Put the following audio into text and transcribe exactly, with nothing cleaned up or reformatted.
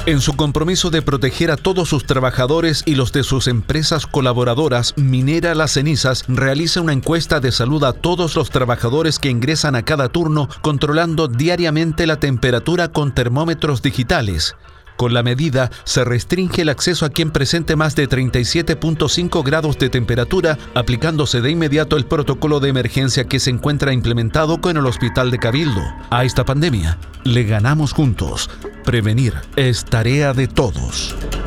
En su compromiso de proteger a todos sus trabajadores y los de sus empresas colaboradoras, Minera Las Cenizas realiza una encuesta de salud a todos los trabajadores que ingresan a cada turno, controlando diariamente la temperatura con termómetros digitales. Con la medida, se restringe el acceso a quien presente más de treinta y siete punto cinco grados de temperatura, aplicándose de inmediato el protocolo de emergencia que se encuentra implementado con el Hospital de Cabildo. A esta pandemia, le ganamos juntos. Prevenir es tarea de todos.